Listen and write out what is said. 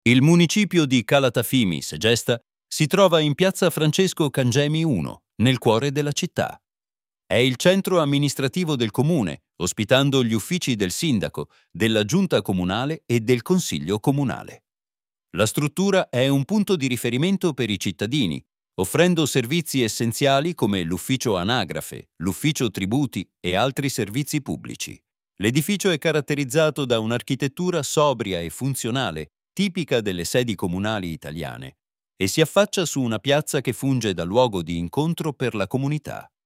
Il municipio di Calatafimi, Segesta, si trova in piazza Francesco Cangemi 1, nel cuore della città. È il centro amministrativo del comune, ospitando gli uffici del sindaco, della giunta comunale e del consiglio comunale. La struttura è un punto di riferimento per i cittadini, offrendo servizi essenziali come l'ufficio anagrafe, l'ufficio tributi e altri servizi pubblici. L'edificio è caratterizzato da un'architettura sobria e funzionale, tipica delle sedi comunali italiane, e si affaccia su una piazza che funge da luogo di incontro per la comunità.